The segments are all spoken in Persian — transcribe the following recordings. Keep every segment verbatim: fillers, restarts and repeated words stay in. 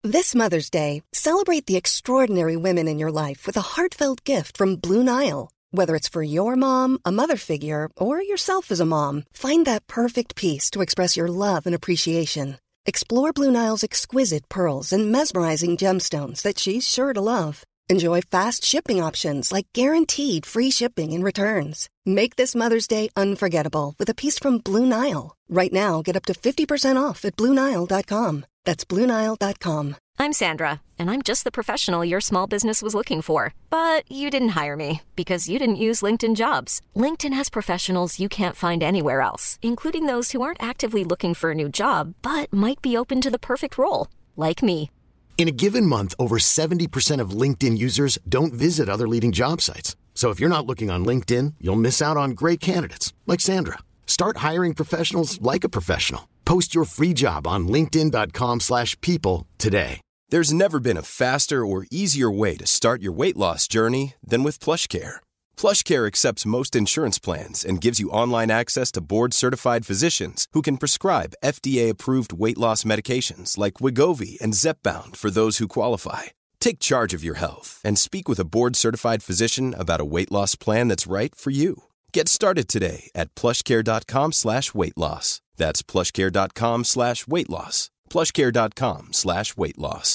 This Mother's Day, celebrate the extraordinary women in your life with a heartfelt gift from Blue Nile. Whether it's for your mom, a mother figure, or yourself as a mom, find that perfect piece to express your love and appreciation. Explore Blue Nile's exquisite pearls and mesmerizing gemstones that she's sure to love. Enjoy fast shipping options like guaranteed free shipping and returns. Make this Mother's Day unforgettable with a piece from Blue Nile. Right now, get up to fifty percent off at Blue Nile dot com. That's Blue Nile dot com. I'm Sandra, and I'm just the professional your small business was looking for. But you didn't hire me because you didn't use LinkedIn Jobs. LinkedIn has professionals you can't find anywhere else, including those who aren't actively looking for a new job, but might be open to the perfect role, like me. In a given month, over seventy percent of LinkedIn users don't visit other leading job sites. So if you're not looking on LinkedIn, you'll miss out on great candidates like Sandra. Start hiring professionals like a professional. Post your free job on linkedin dot com slash people today. There's never been a faster or easier way to start your weight loss journey than with PlushCare. PlushCare accepts most insurance plans and gives you online access to board-certified physicians who can prescribe F D A-approved weight loss medications like Wegovy and Zepbound for those who qualify. Take charge of your health and speak with a board-certified physician about a weight loss plan that's right for you. Get started today at plushcare.com slash weight loss. That's plushcare.com slash weight loss. plushcare.com slash weight loss.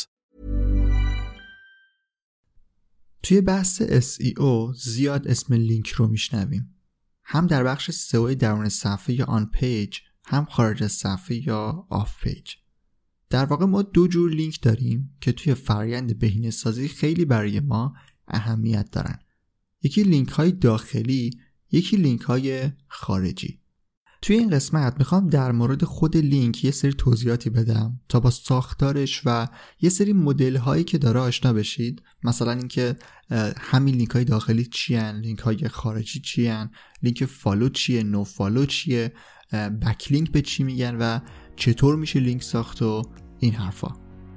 توی بحث اس ای او زیاد اسم لینک رو میشنویم. هم در بخش سئو درون صفحه یا آن پیج، هم خارج از صفحه یا آف پیج. در واقع ما دو جور لینک داریم که توی فرآیند بهینه‌سازی خیلی برای ما اهمیت دارن. یکی لینک های داخلی، یکی لینک های خارجی. توی این قسمت میخوام در مورد خود لینک یه سری توضیحاتی بدم تا با ساختارش و یه سری مدل هایی که داره آشنا بشید. مثلا اینکه همین لینک های داخلی چی هن، لینک های خارجی چی هن، لینک فالو چیه، نو فالو چیه، بک لینک به چی میگن و چطور میشه لینک ساخت و این حرفا.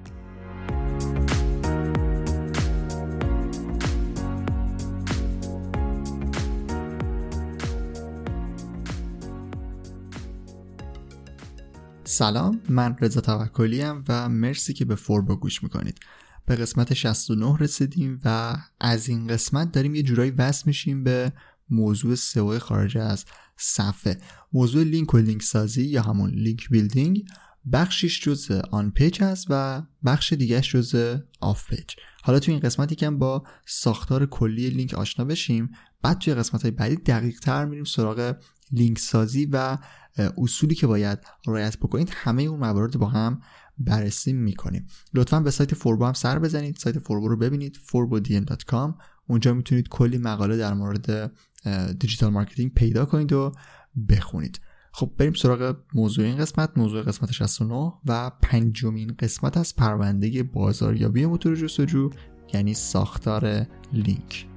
سلام، من رضا توکلی ام و مرسی که به فوربو گوش میکنید. به قسمت شصت و نه رسیدیم و از این قسمت داریم یه جورایی وصل میشیم به موضوع سئو خارج از صفحه. موضوع لینک و لینک سازی یا همون لینک بیلدینگ بخشش جزء آن پیج هست و بخش دیگهش جزء آف پیج. حالا توی این قسمت یکم با ساختار کلی لینک آشنا بشیم، بعد توی قسمت‌های بعدی دقیق تر میریم سراغ لینک سازی و اصولی که باید رعایت بکنید. همه اون موارد با هم بررسی میکنیم. لطفاً به سایت فوربو هم سر بزنید، سایت فوربو رو ببینید، فوربو دی ام دات کام. اونجا میتونید کلی مقاله در مورد دیجیتال مارکتینگ پیدا کنید و بخونید. خب بریم سراغ موضوع این قسمت، موضوع قسمت شصت و نه و پنجمین قسمت از پرونده بازاریابی موتور جستجو، یعنی ساختار لینک.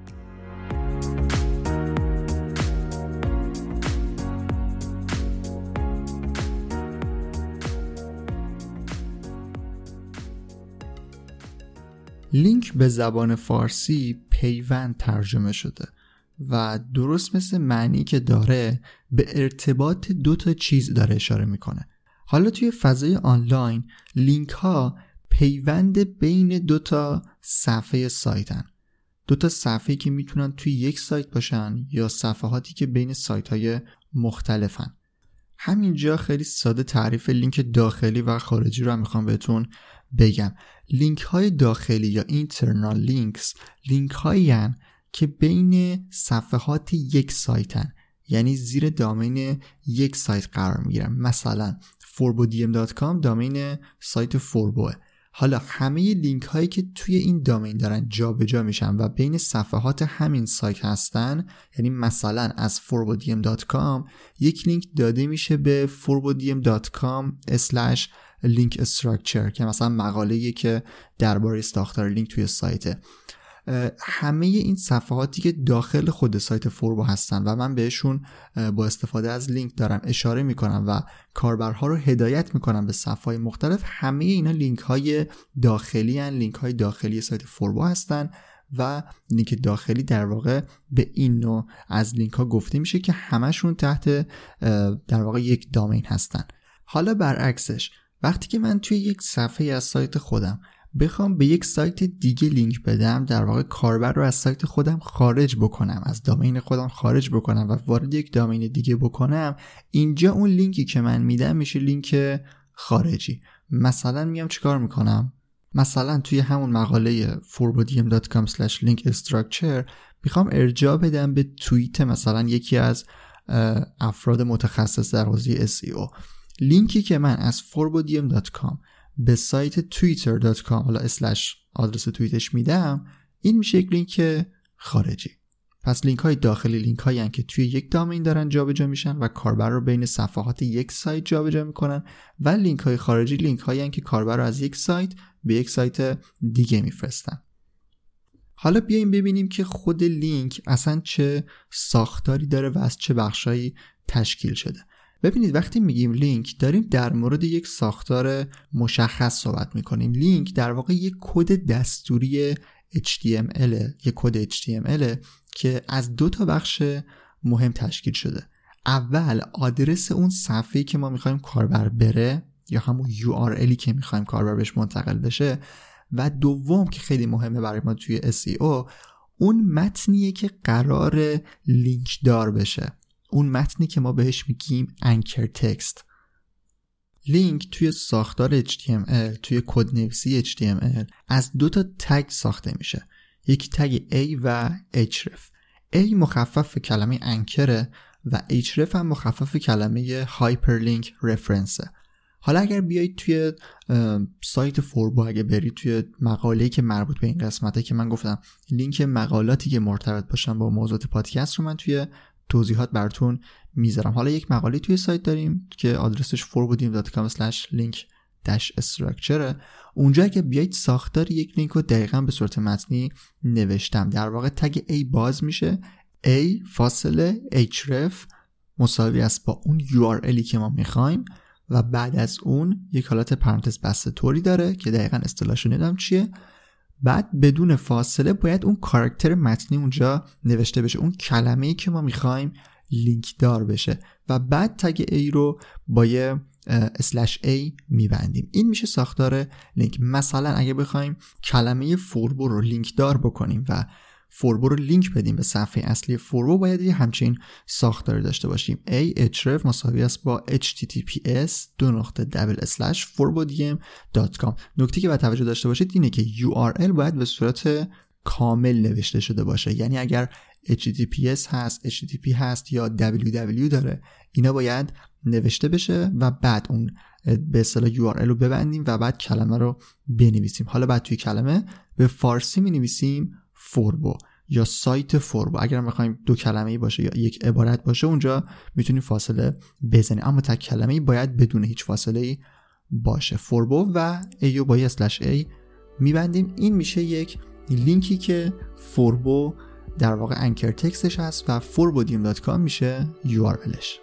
لینک به زبان فارسی پیوند ترجمه شده و درست مثل معنی که داره به ارتباط دو تا چیز داره اشاره میکنه. حالا توی فضای آنلاین لینک ها پیوند بین دو تا صفحه سایتن. دو تا صفحه‌ای که میتونن توی یک سایت باشن یا صفحاتی که بین سایت های مختلفن. همینجا خیلی ساده تعریف لینک داخلی و خارجی رو هم میخوام بهتون بگم. لینک های داخلی یا اینترنال لینکس لینک هایی هن که بین صفحات یک سایتن، یعنی زیر دامین یک سایت قرار میگیرن. مثلا فوربو دی ام دات کام دامین سایت فوربوه. حالا همه لینک هایی که توی این دامین دارن جا به جا میشن و بین صفحات همین سایت هستن، یعنی مثلا از فوربو دی ام دات کام یک لینک داده میشه به فوربو دی ام دات کام اسلش لینک استراکچر که مثلا مقاله‌ای که درباره ساختار لینک توی سایته. همه این صفحاتی که داخل خود سایت فوربو هستن و من بهشون با استفاده از لینک دارم اشاره میکنم و کاربرها رو هدایت میکنم به صفحات مختلف، همه اینا لینک های داخلی هن، لینک های داخلی سایت فوربو هستن و لینک داخلی در واقع به این نوع از لینک ها گفته میشه که همشون تحت در واقع یک دامین هستن. حالا برعکسش، وقتی که من توی یک صفحه از سایت خودم بخوام به یک سایت دیگه لینک بدم، در واقع کاربر رو از سایت خودم خارج بکنم، از دامین خودم خارج بکنم و وارد یک دامین دیگه بکنم، اینجا اون لینکی که من میدم میشه لینک خارجی. مثلا میگم چیکار میکنم؟ مثلا توی همون مقاله forbodiem دات کام اسلش link structure میخوام ارجاع بدم به توییت مثلا یکی از افراد متخصص در حوزه اس ای او. لینکی که من از forbodiem دات کام به سایت توییتر دات کام حالا اسلش آدرس توییتش میدم، این میشه یک لینک خارجی. پس لینک های داخلی لینک هایی هستند که توی یک دامین دارن جابجا میشن و کاربر رو بین صفحات یک سایت جابجا میکنن، و لینک های خارجی لینک هایی هستند که کاربر رو از یک سایت به یک سایت دیگه میفرستن. حالا بیایم ببینیم که خود لینک اصلا چه ساختاری داره و از چه بخشایی تشکیل شده. ببینید وقتی میگیم لینک داریم در مورد یک ساختار مشخص صحبت میکنیم. لینک در واقع یک کد دستوری اچ تی ام ال، یک کد اچ تی ام ال که از دو تا بخش مهم تشکیل شده. اول آدرس اون صفحه‌ای که ما میخوایم کاربر بره یا همون یو آر الی که میخوایم کاربر بهش منتقل بشه، و دوم که خیلی مهمه برای ما توی اس ای او، اون متنیه که قرار لینک دار بشه، اون متنی که ما بهش میگیم انکر تکست. لینک توی ساختار اچ تی ام ال، توی کدنویسی اچ تی ام ال از دو تا تگ ساخته میشه، یک تگ A و href. A مخفف کلمه انکره و href هم مخفف کلمه هایپرلینک رفرنسه. حالا اگر بیایید توی سایت فوربو، اگه برید توی مقاله‌ای که مربوط به این قسمته که من گفتم لینک مقالاتی که مرتبط باشن با موضوعات پادکست رو من توی توضیحات براتون میذارم. حالا یک مقاله توی سایت داریم که آدرسش forbodiem دات کام اسلش link dash structure. اونجا اگه بیایید ساختار یک لینک رو دقیقاً به صورت متنی نوشتم. در واقع تگ A باز میشه، A فاصله href مساوی است با اون یو آر الی که ما میخوایم، و بعد از اون یک حالت پرانتز بسته طوری داره که دقیقاً اصطلاحشو نمیدونم چیه. بعد بدون فاصله باید اون کاراکتر متنی اونجا نوشته بشه، اون کلمه‌ای که ما میخوایم لینک دار بشه، و بعد تگ A رو با یه اسلش A میبندیم. این میشه ساختار لینک. مثلا اگه بخوایم کلمه فوربو رو لینک دار بکنیم و فوربو رو لینک بدیم به صفحه اصلی فوربو، باید یه همچین ساختاری داشته باشیم. A href مساوی است با اچ تی تی پی اس دو نقطه دبل اسلش forbodiem دات کام. نکته که باید توجه داشته باشید اینه که یو آر ال باید به صورت کامل نوشته شده باشه، یعنی اگر اچ تی تی پی اس هست، اچ تی تی پی هست یا دبلیو دبلیو داره، اینا باید نوشته بشه و بعد اون به اصطلاح یو آر ال رو ببندیم و بعد کلمه رو بنویسیم. حالا بعد توی کلمه به فارسی می‌نویسیم فوربو یا سایت فوربو. اگر میخوایم دو کلمه‌ای باشه یا یک عبارت باشه اونجا میتونیم فاصله بزنیم، اما تک کلمه‌ای باید بدون هیچ فاصله‌ای باشه. فوربو و ایو با اسلش ای میبندیم. این میشه یک لینکی که فوربو در واقع انکر تکستش هست و forbodiem دات کام میشه یو آر الش.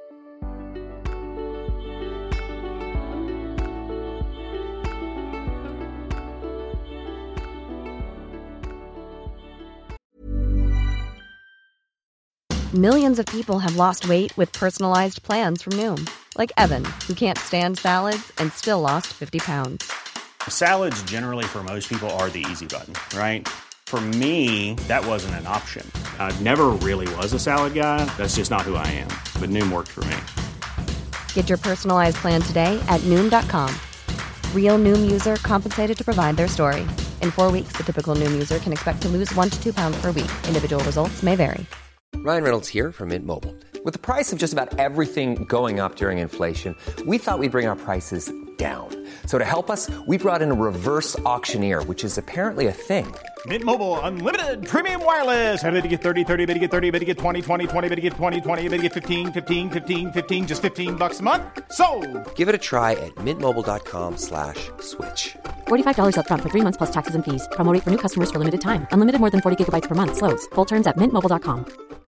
Millions of people have lost weight with personalized plans from Noom, like Evan, who can't stand salads and still lost fifty pounds. Salads generally for most people are the easy button, right? For me, that wasn't an option. I never really was a salad guy. That's just not who I am. But Noom worked for me. Get your personalized plan today at Noom dot com. Real Noom user compensated to provide their story. In four weeks, the typical Noom user can expect to lose one to two pounds per week. Individual results may vary. Ryan Reynolds here from Mint Mobile. With the price of just about everything going up during inflation, we thought we'd bring our prices down. So to help us, we brought in a reverse auctioneer, which is apparently a thing. Mint Mobile Unlimited Premium Wireless. How to get thirty, thirty, how to get thirty, how to get twenty, twenty, twenty, how to get twenty, twenty, how to get fifteen, fifteen, fifteen, fifteen, just fifteen bucks a month? Sold! Give it a try at mintmobile.com slash switch. forty-five dollars up front for three months plus taxes and fees. Promo rate for new customers for limited time. Unlimited more than forty gigabytes per month. Slows full terms at mint mobile dot com.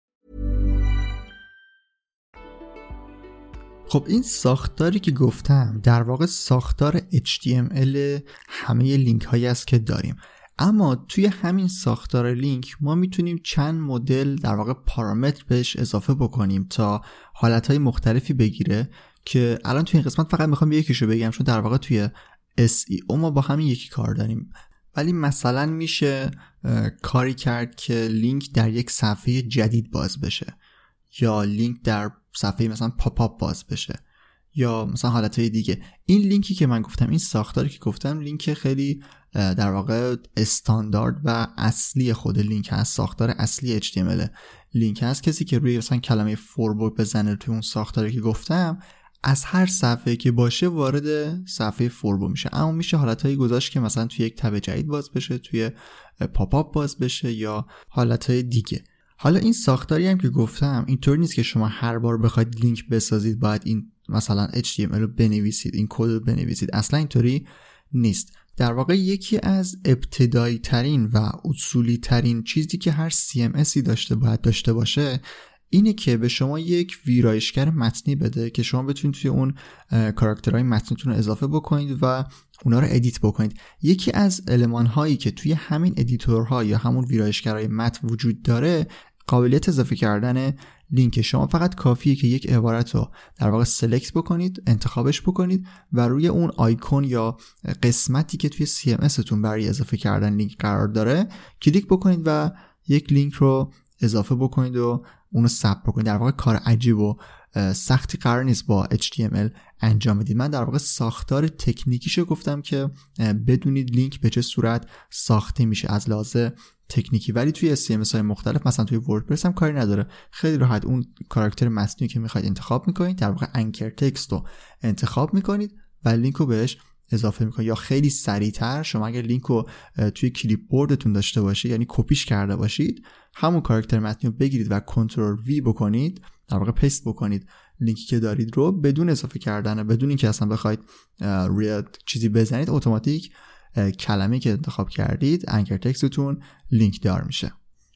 خب این ساختاری که گفتم در واقع ساختار اچ تی ام ال همه لینک هایی است که داریم، اما توی همین ساختار لینک ما میتونیم چند مدل در واقع پارامتر بهش اضافه بکنیم تا حالتهای مختلفی بگیره که الان توی این قسمت فقط میخوام یکیشو بگم، چون در واقع توی اس ای او ما با همین یکی کار داریم. ولی مثلا میشه کاری کرد که لینک در یک صفحه جدید باز بشه، یا لینک در صفحه مثلا پاپ آپ باز بشه، یا مثلا حالتهای دیگه. این لینکی که من گفتم، این ساختاری که گفتم، لینک خیلی در واقع استاندارد و اصلی خود لینک هست، ساختار اصلی اچ تی ام ال لینک هست. کسی که روی مثلا کلمه فوربو بزنه توی اون ساختاری که گفتم، از هر صفحه که باشه وارد صفحه فوربو میشه. اما میشه حالتهایی گذاشت که مثلا توی یک تب جدید باز بشه، توی پاپ آپ باز بشه، یا حالتهای دیگه. حالا این ساختاری هم که گفتم اینطوری نیست که شما هر بار بخواید لینک بسازید باید این مثلا اچ تی ام ال رو بنویسید، این کد رو بنویسید. اصلا اینطوری نیست. در واقع یکی از ابتدایی ترین و اصولی ترین چیزی که هر سی ام اسی داشته باید داشته باشه اینه که به شما یک ویرایشگر متنی بده که شما بتونید توی اون کاراکترهای متنتون رو اضافه بکنید و اونا رو ادیت بکنید. یکی از المان هایی که توی همین ادیتورها یا همون ویرایشگرهای متن وجود داره قابلیت اضافه کردن لینک. شما فقط کافیه که یک عبارت رو در واقع سلکت بکنید، انتخابش بکنید و روی اون آیکون یا قسمتی که توی سی ام اس تون برای اضافه کردن لینک قرار داره کلیک بکنید و یک لینک رو اضافه بکنید و اونو ثبت بکنید. در واقع کار عجیب و سختی قرار نیست با اچ تی ام ال انجام بدید. من در واقع ساختار تکنیکیشو گفتم که بدونید لینک به چه صورت ساخته میشه از لحاظ تکنیکی، ولی توی سی ام اس های مختلف مثلا توی وردپرس هم کاری نداره. خیلی راحت اون کاراکتر متنی که میخواید انتخاب میکنید، در واقع انکر تکست رو انتخاب میکنید و لینک رو بهش اضافه میکنید. یا خیلی سریعتر شما اگر لینک رو توی کلیپ بوردتون داشته باشید، یعنی کپیش کرده باشید، همون کاراکتر متنی رو بگیرید و کنترل وی بکنید، در واقع پست بکنید لینکی که دارید رو بدون اضافه کردن، بدون اینکه اصلا بخواید روی چیزی بزنید، اتوماتیک کلمه‌ای که انتخاب کردید انکر تکستتون لینک دار میشه.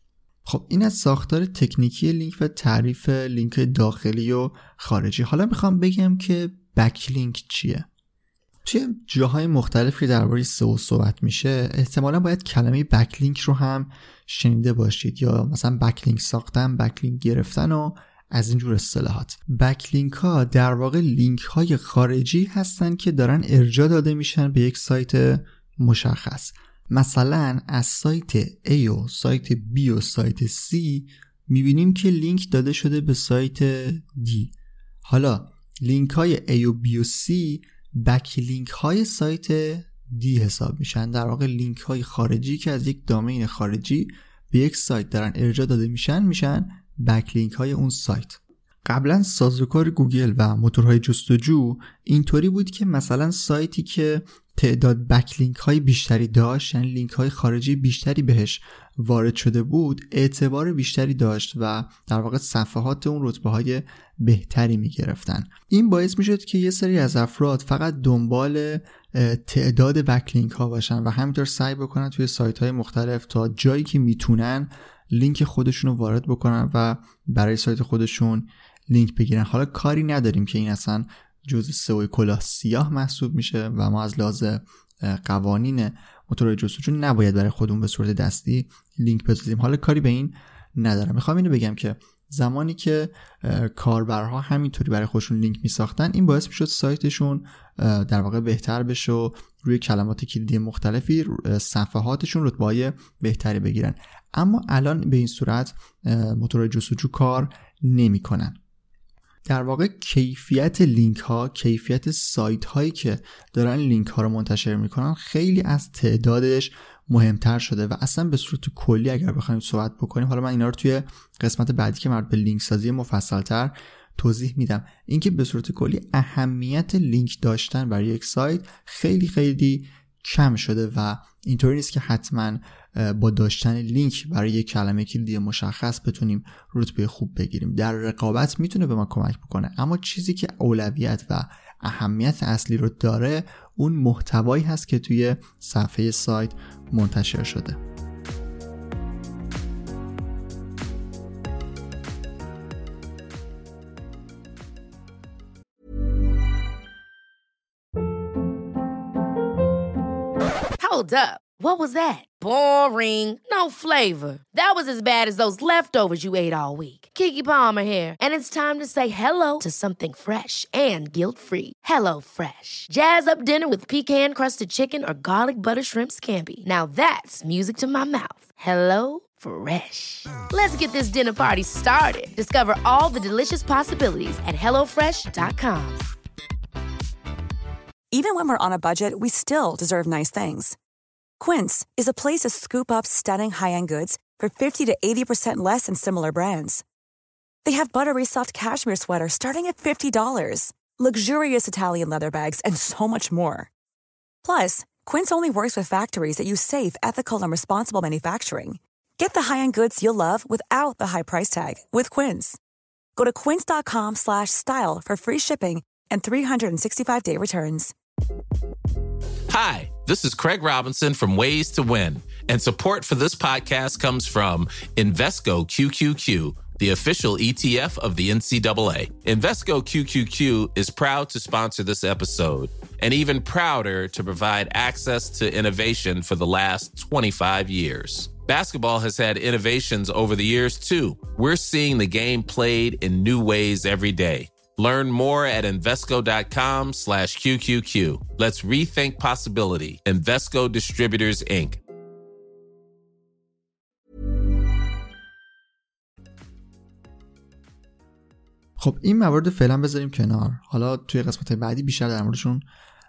خب این از ساختار تکنیکی لینک و تعریف لینک داخلی و خارجی. حالا میخوام بگم که بک لینک چیه. توی جاهای مختلف که درباره سئو صحبت میشه احتمالاً باید کلمه بک لینک رو هم شنیده باشید، یا مثلا بک لینک ساختن، بک لینک گرفتن و از اینجور اصطلاحات. بک لینک ها در واقع لینک های خارجی هستن که دارن ارجاع داده میشن به یک سایت مشخص. مثلا از سایت A و سایت B و سایت C میبینیم که لینک داده شده به سایت D. حالا لینک های A و B و C بک لینک های سایت D حساب میشن. در واقع لینک های خارجی که از یک دامین خارجی به یک سایت دارن ارجاع داده میشن میشن بک لینک های اون سایت. قبلا سازوکار گوگل و موتورهای جستجو اینطوری بود که مثلا سایتی که تعداد بک لینک های بیشتری داشت، یعنی لینک های خارجی بیشتری بهش وارد شده بود، اعتبار بیشتری داشت و در واقع صفحات اون رتبه های بهتری می گرفتن. این باعث می شد که یه سری از افراد فقط دنبال تعداد بک لینک ها باشن و همینطور سعی بکنن توی سایت های مختلف تا جایی که میتونن لینک خودشون رو وارد بکنن و برای سایت خودشون لینک بگیرن. حالا کاری نداریم که این اصلا جزء سئو کلاه سیاه محسوب میشه و ما از لحاظ قوانین موتورهای جستجو نباید برای خودمون به صورت دستی لینک بسازیم. حالا کاری به این ندارم. میخوام اینو بگم که زمانی که کاربرها همینطوری برای خودشون لینک میساختن، این باعث میشد سایتشون در واقع بهتر بشه و روی کلمات کلیدی مختلفی صفحاتشون رتبه‌های بهتری بگیرن. اما الان به این صورت موتورهای جستجو کار نمیکنن. در واقع کیفیت لینک ها، کیفیت سایت هایی که دارن لینک ها رو منتشر میکنن خیلی از تعدادش مهمتر شده و اصلا به صورت کلی اگر بخوایم صحبت بکنیم، حالا من اینا رو توی قسمت بعدی که مربوط به لینک سازی مفصل‌تر توضیح میدم، اینکه به صورت کلی اهمیت لینک داشتن برای یک سایت خیلی خیلی کم شده و اینطوری نیست که حتما با داشتن لینک برای یک کلمه کلیدی مشخص بتونیم رتبه خوب بگیریم. در رقابت میتونه به ما کمک بکنه، اما چیزی که اولویت و اهمیت اصلی رو داره اون محتوایی هست که توی صفحه سایت منتشر شده. Hold up. What was that? Boring. No flavor. That was as bad as those leftovers you ate all week. Keke Palmer here, and it's time to say hello to something fresh and guilt-free. Hello Fresh. Jazz up dinner with pecan-crusted chicken or garlic butter shrimp scampi. Now that's music to my mouth. Hello Fresh. Let's get this dinner party started. Discover all the delicious possibilities at hello fresh dot com. Even when we're on a budget, we still deserve nice things. Quince is a place to scoop up stunning high-end goods for fifty to eighty percent less than similar brands. They have buttery soft cashmere sweaters starting at fifty dollars, luxurious Italian leather bags, and so much more. Plus, Quince only works with factories that use safe, ethical, and responsible manufacturing. Get the high-end goods you'll love without the high price tag with Quince. Go to quince.com slash style for free shipping and three sixty-five day returns. Hi, this is Craig Robinson from Ways to Win, and support for this podcast comes from Invesco Q Q Q, the official E T F of the N C double A. Invesco Q Q Q is proud to sponsor this episode, and even prouder to provide access to innovation for the last twenty-five years. Basketball has had innovations over the years, too. We're seeing the game played in new ways every day. Learn more at Invesco.com slash QQQ. Let's rethink possibility. Invesco Distributors, Incorporated. خب این موارد فعلا بذاریم کنار. حالا توی قسمت بعدی بیشتر در موردشون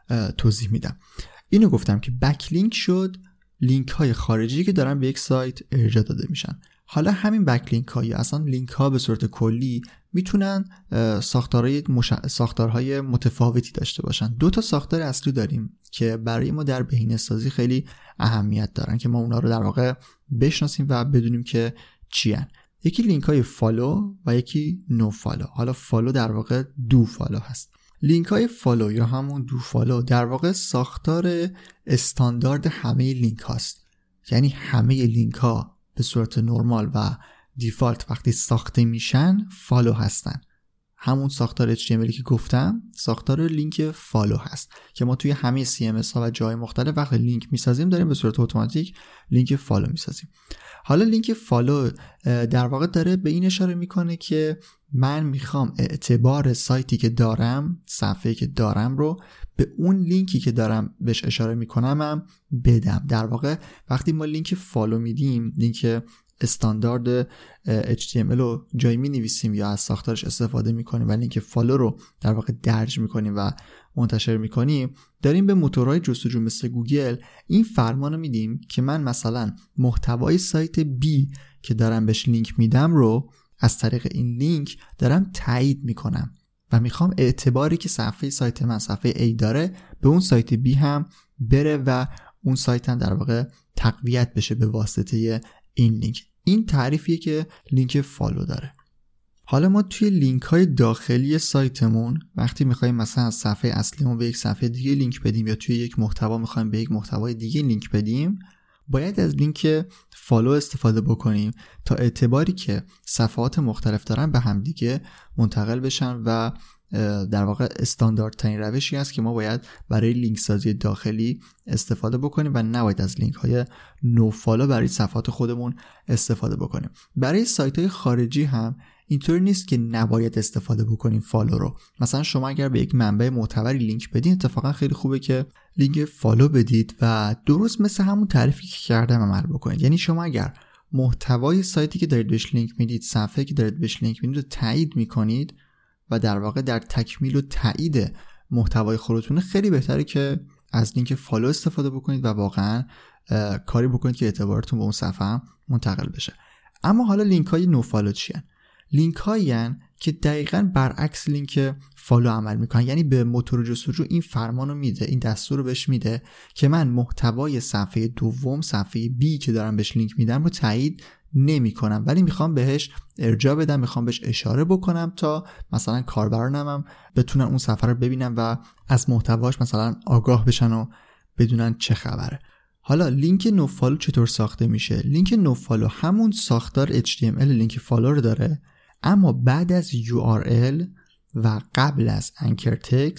توضیح میدم. اینو گفتم که بکلینک شد لینک های خارجی که دارن به یک سایت ارجاع داده میشن. حالا همین بکلینک ها یا اصلا لینک ها به صورت کلی میتونن ساختارهای مش... ساختارهای متفاوتی داشته باشن. دو تا ساختار اصلی داریم که برای ما در بهینه‌سازی خیلی اهمیت دارن که ما اونا رو در واقع بشناسیم و بدونیم که چی هن. یکی لینک های فالو و یکی نو فالو. حالا فالو در واقع دو فالو هست. لینک های فالو یا همون دو فالو در واقع ساختار استاندارد همه لینک هاست. یعنی همه لینک ها به صورت نرمال و دیفالت وقتی ساخته میشن فالو هستن. همون ساختار اچ تی ام ال که گفتم ساختار لینک فالو هست که ما توی همه سی ام اس ها و جای مختلف وقتی لینک میسازیم داریم به صورت اتوماتیک لینک فالو میسازیم. حالا لینک فالو در واقع داره به این اشاره میکنه که من میخوام اعتبار سایتی که دارم، صفحه‌ای که دارم رو به اون لینکی که دارم بهش اشاره میکنم هم بدم. در واقع وقتی ما لینک فالو میدیم، لینک استاندارد اچ تی ام ال رو جایی می نویسیم یا از ساختارش استفاده میکنیم و لینک فالو رو در واقع درج میکنیم و منتشر میکنیم، داریم به موتورهای جستجو مثل گوگل این فرمان رو میدیم که من مثلا محتوای سایت B که دارم بهش لینک میدم رو از طریق این لینک دارم تایید میکنم و میخوام اعتباری که صفحه سایت من صفحه A داره به اون سایت B هم بره و اون سایت هم در واقع تقویت بشه به واسطه این لینک. این تعریفیه که لینک فالو داره. حالا ما توی لینک های داخلی سایتمون وقتی میخوایم مثلا از صفحه اصلیمون به یک صفحه دیگه لینک بدیم یا توی یک محتوا میخوایم به یک محتوای دیگه لینک بدیم، باید از لینک فالو استفاده بکنیم تا اعتباری که صفحات مختلف دارن به هم دیگه منتقل بشن و در واقع استانداردترین روشی است که ما باید برای لینک سازی داخلی استفاده بکنیم و نباید از لینک های نو فالو برای صفحات خودمون استفاده بکنیم. برای سایت های خارجی هم اینطوری نیست که نباید استفاده بکنیم فالو رو. مثلا شما اگر به یک منبع معتبری لینک بدین اتفاقا خیلی خوبه که لینک فالو بدید و درست مثل همون تعریفی که کردم عمل بکنید. یعنی شما اگر محتوای سایتی که دارید بهش لینک میدید، صفحه‌ای که دارید بهش لینک میدید رو تایید میکنید و در واقع در تکمیل و تایید محتوای خودتون خیلی بهتره که از لینک فالو استفاده بکنید و واقعا کاری بکنید که اعتبارتون به اون صفحه منتقل بشه. اما حالا لینک های نو فالو چی هن؟ لینک هایی هن که دقیقاً برعکس لینک فالو عمل میکنن. یعنی به موتور جستجو این فرمانو میده، این دستور رو بهش میده که من محتوای صفحه دوم، صفحه B که دارم بهش لینک میدم رو تایید نمی کنم، ولی میخوام بهش ارجاع بدم، میخوام بهش اشاره بکنم تا مثلا کاربرانم هم بتونن اون صفحه رو ببینن و از محتواش مثلا آگاه بشن و بدونن چه خبره. حالا لینک نو فالو چطور ساخته میشه؟ لینک نو فالو همون ساختار اچ تی ام ال لینک فالو رو داره، اما بعد از یو آر ال و قبل از انکر تکست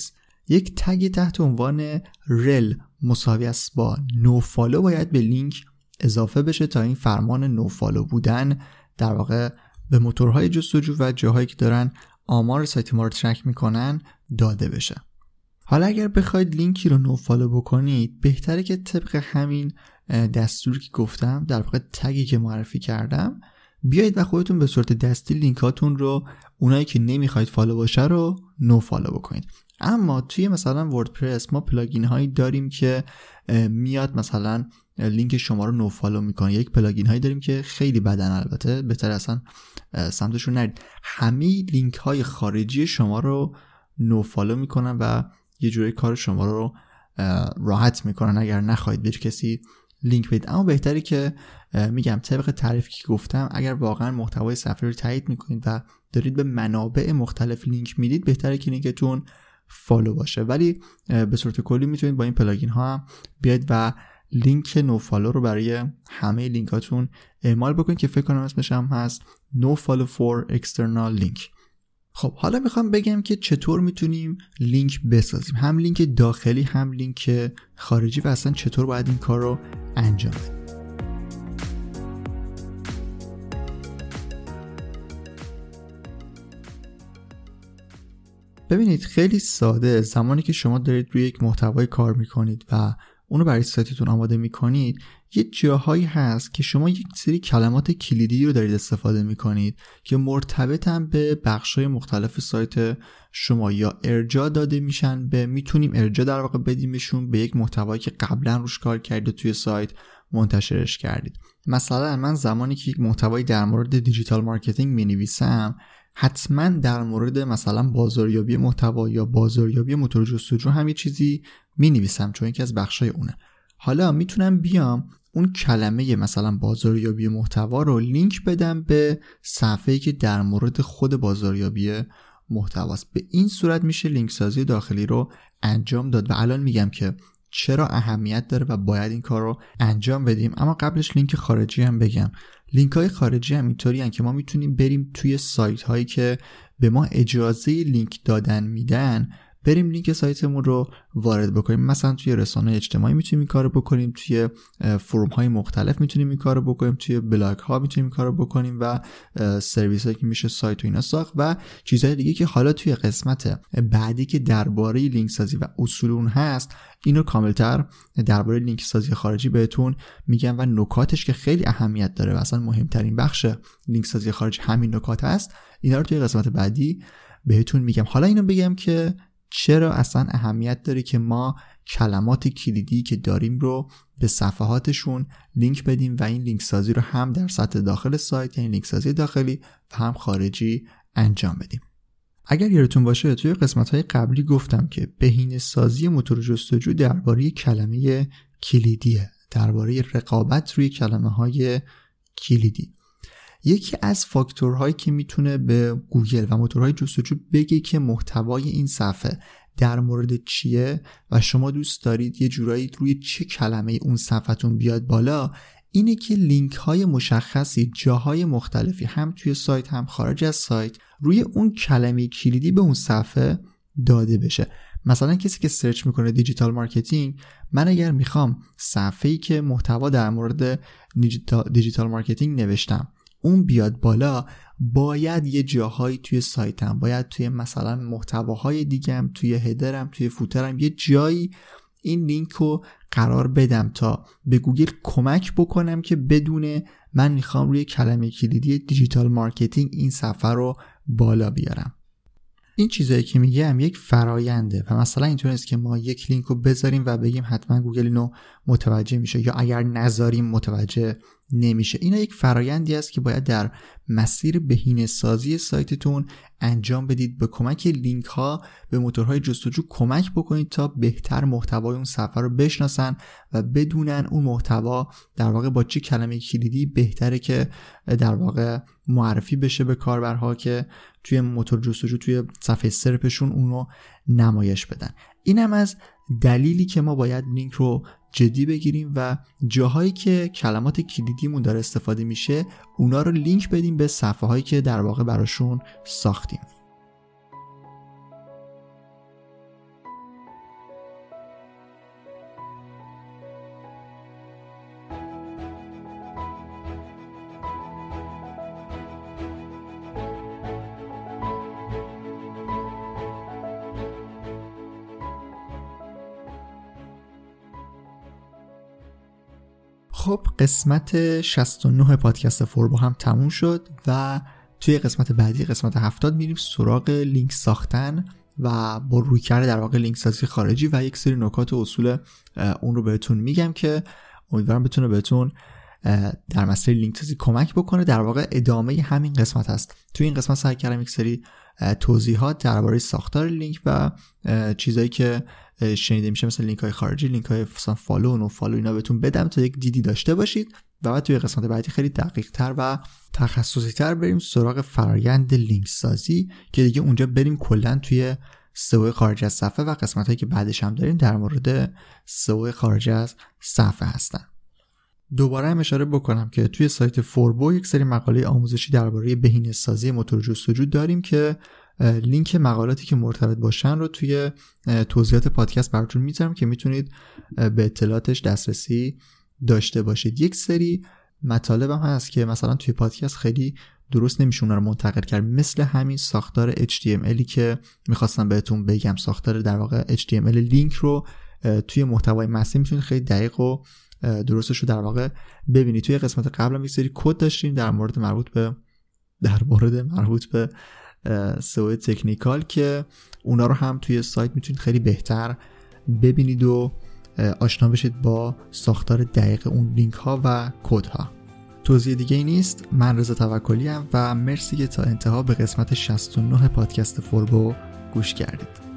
یک تگ تحت عنوان رل مساوی است با نو فالو باید به لینک اضافه بشه تا این فرمان نو فالو بودن در واقع به موتورهای جستجو و جاهایی که دارن آمار سایت ما رو ترک میکنن داده بشه. حالا اگر بخواید لینکی رو نو فالو بکنید، بهتره که طبق همین دستوری که گفتم، در واقع تگی که معرفی کردم، بیایید و خودتون به صورت دستی لینکاتون رو، اونایی که نمیخواید فالو باشه رو نو فالو بکنید. اما توی مثلا وردپرس ما پلاگین هایی داریم که میاد مثلا لینک شما رو نو فالو میکنه. یک پلاگین هایی داریم که خیلی بدن، البته بهتر اصلا سمتشون نرید. همه لینک های خارجی شما رو نو فالو میکنن و یه جوری کار شما رو راحت میکنن اگر نخواهید به کسی لینک بدید. اما بهتره که میگم طبق تعریفی که گفتم، اگر واقعا محتوای صفحه رو تایید میکنید و دارید به منابع مختلف لینک میدید، بهتره که لینکتون فالو باشه. ولی به صورت کلی میتونید با این پلاگین ها هم بیاید و لینک نو فالو رو برای همه لینکاتون اعمال بکنید که فکر کنم اسمش هم هست نو فالو فور اکسترنال لینک. خب حالا میخوام بگم که چطور میتونیم لینک بسازیم، هم لینک داخلی هم لینک خارجی، و اصلا چطور باید این کار رو انجام بدیم. ببینید خیلی ساده، زمانی که شما دارید روی یک محتوای کار میکنید و اونو برای سایتتون آماده میکنید، یه جاهایی هست که شما یک سری کلمات کلیدی رو دارید استفاده میکنید که مرتبطن به بخشای مختلف سایت شما، یا ارجاع داده میشن به، میتونیم ارجاع در واقع بدیمشون به یک محتوایی که قبلا روش کار کردید توی سایت منتشرش کردید. مثلا من زمانی که یک محتوایی در مورد دیجیتال مارکتینگ مینویسم، حتما در مورد مثلا بازاریابی محتوا یا بازاریابی موتور جستجو هم یه چیزی مینویسم، چون یکی از بخشای اونه. حالا میتونم بیام اون کلمه مثلا بازاریابی محتوا رو لینک بدم به صفحه‌ای که در مورد خود بازاریابی محتواست. به این صورت میشه لینک سازی داخلی رو انجام داد و الان میگم که چرا اهمیت داره و باید این کار رو انجام بدیم. اما قبلش لینک خارجی هم بگم. لینک های خارجی هم اینطوری هستن که ما میتونیم بریم توی سایت هایی که به ما اجازه لینک دادن میدن، بریم لینک سایتمون رو وارد بکنیم. مثلا توی رسانه‌های اجتماعی میتونیم این کارو بکنیم، توی فروم های مختلف میتونیم این کارو بکنیم، توی بلاگ ها میتونیم این کارو بکنیم و سرویس هایی که میشه سایت و اینا ساخت و چیزهای دیگه که حالا توی قسمت بعدی که درباره لینک سازی و اصول اون هست، اینو کاملتر درباره لینک سازی خارجی بهتون میگم و نکاتش که خیلی اهمیت داره و اصلا مهمترین بخش لینک سازی خارجی همین نکات هست. اینا رو توی قسمت بعدی بهتون میگم. حالا اینو بگم که چرا اصلا اهمیت داره که ما کلمات کلیدی که داریم رو به صفحاتشون لینک بدیم و این لینک سازی رو هم در سطح داخل سایت، یعنی لینک سازی داخلی، و هم خارجی انجام بدیم. اگر یادتون باشه توی قسمت‌های قبلی گفتم که بهینه‌سازی موتور جستجو درباره کلمه کلیدیه، درباره رقابت روی کلمه‌های کلیدی. یکی از فاکتورهایی که میتونه به گوگل و موتورهای جستجو بگه که محتوای این صفحه در مورد چیه و شما دوست دارید یه جورایی روی چه کلمه اون صفحتون بیاد بالا، اینه که لینک های مشخصی جاهای مختلفی هم توی سایت هم خارج از سایت روی اون کلمه کلیدی به اون صفحه داده بشه. مثلا کسی که سرچ میکنه دیجیتال مارکتینگ، من اگر میخوام صفحه‌ای که محتوا در مورد دیجیتال مارکتینگ نوشتم اون بیاد بالا، باید یه جاهایی توی سایتم، باید توی مثلا محتواهای دیگم، توی هدرم، توی فوترم یه جایی این لینک رو قرار بدم تا به گوگل کمک بکنم که بدونه من میخوام روی کلمه کلیدی دیجیتال مارکتینگ این صفحه رو بالا بیارم. این چیزایی که میگم یک فراینده و مثلا اینطور نیست که ما یک لینک رو بذاریم و بگیم حتما گوگل اینو متوجه میشه یا اگر نذاریم متوجه نمیشه. اینا یک فرایندی است که باید در مسیر بهینه‌سازی سایتتون انجام بدید. به کمک لینک ها به موتورهای جستجو کمک بکنید تا بهتر محتوای اون صفحه رو بشناسن و بدونن اون محتوا در واقع با چه کلمه کلیدی بهتره که در واقع معرفی بشه به کاربرها که توی موتور جستجو توی صفحه سرپشون اونو نمایش بدن. اینم از دلیلی که ما باید لینک رو جدی بگیریم و جاهایی که کلمات کلیدیمون داره استفاده میشه اونا رو لینک بدیم به صفحه هایی که در واقع براشون ساختیم. خب قسمت شصت و نه پادکست فوربو هم تموم شد و توی قسمت بعدی قسمت هفتاد میریم سراغ لینک ساختن و با رویکرد در واقع لینک سازی خارجی و یک سری نکات و اصول اون رو بهتون میگم که امیدوارم بتونه بهتون در مسئله لینک سازی کمک بکنه. در واقع ادامه همین قسمت هست. توی این قسمت سعی کردم یک سری توضیحات درباره ساختار لینک و چیزایی که شنیده میشه مثل لینک های خارجی، لینک های فالو و نو فالو، اینا بهتون بدم تا یک دیدی داشته باشید و بعد توی قسمت بعدی خیلی دقیق تر و تخصصی تر بریم سراغ فرآیند لینک سازی که دیگه اونجا بریم کلا توی سئو خارج از صفحه و قسمت هایی که بعدش هم داریم در مورد سئو خارج از صفحه هستن. دوباره هم اشاره بکنم که توی سایت فوربو یک سری مقاله آموزشی درباره بهینه‌سازی موتور جستجو داریم که لینک مقالاتی که مرتبط باشن رو توی توضیحات پادکست براتون میذارم که میتونید به اطلاعاتش دسترسی داشته باشید. یک سری مطالب هم هست که مثلا توی پادکست خیلی درست نمیشه اونا رو منتقل کرد، مثل همین ساختار اچ تی ام ال که میخواستم بهتون بگم. ساختار در واقع اچ تی ام ال لینک رو توی محتوای متنی میتونید خیلی دقیق و درستش رو در واقع ببینید. توی قسمت قبل هم یک سری کد داشتیم در مورد مربوط به در مورد مربوط به سئو تکنیکال که اونا رو هم توی سایت میتونید خیلی بهتر ببینید و آشنا بشید با ساختار دقیق اون لینک ها و کد ها. توضیح دیگه ای نیست. من رضا توکلی ام و مرسی که تا انتها به قسمت شصت و نه پادکست فوربو گوش کردید.